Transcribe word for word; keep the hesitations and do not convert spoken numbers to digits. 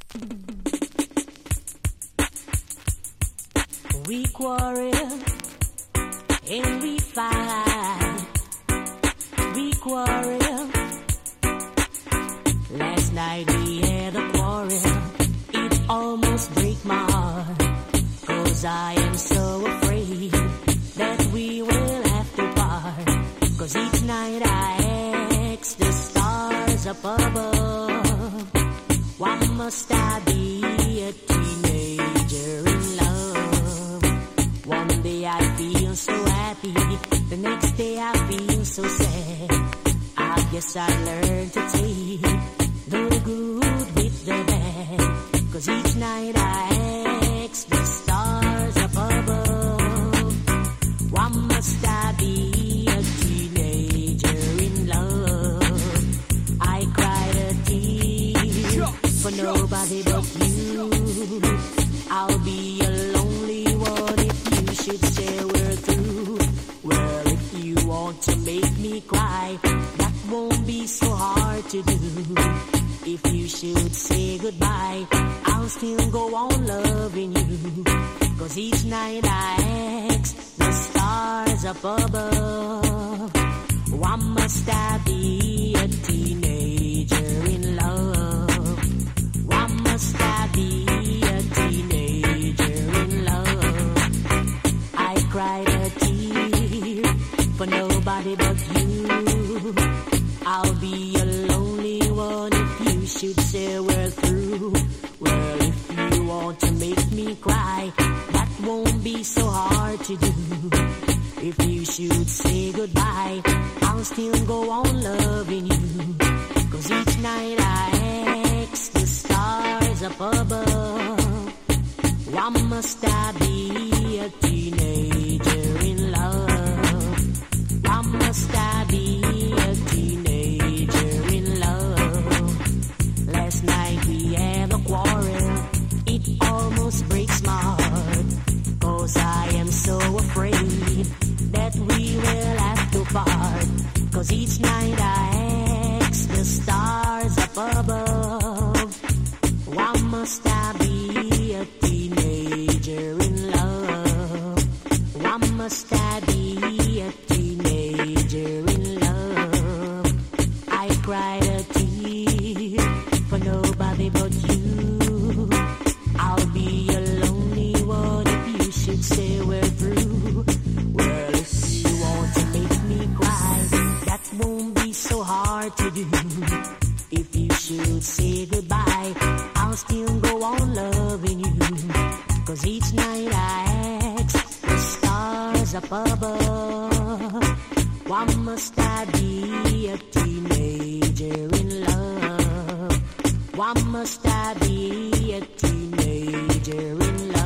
We quarrel and we fight. We quarrel. Last night we had a quarrel. It almost break my heart. Cause I am so afraid that we will have to part. Cause each night I ask the stars up above, why must I be a teenager in love? One day I feel so happy, the next day I feel so sad. I guess I learned to take the good with the bad. Cause each night I ask the stars up above, why must I be a teenager in love? I cried a tear for nobody but you. I'll be a lonely one if you should say we're through. Well, if you want to make me cry, that won't be so hard to do. If you should say goodbye, I'll still go on loving you. Cause each night I ask the stars up above, why must I be a teenager in love? Why must I be a teenager in love? I cried a tear for nobody but you. I'll be a lonely one if you should say we're through. Well, if you want to make me cry, that won't be so hard to do. If you should say goodbye, I'll still go on loving you. Cause each night I ask the stars up above, why must I be a teenager in love? Why must I be a teenager in love? Last night we had a quarrel, it almost breaks my heart. Cause I am so afraid that we will have to part. Cause each night I ask the stars up above, why must I be a teenager in love? Why must I be a teenager in love? I cried a tear for nobody but you. I'll be a lonely one if you should say we're through. Well, if you want to make me cry, that won't be so hard to do. If you should say goodbye, I'll still go on loving you. Cause each night I ask the stars up above, why must I be a teenager in love? Why must I be a teenager in love?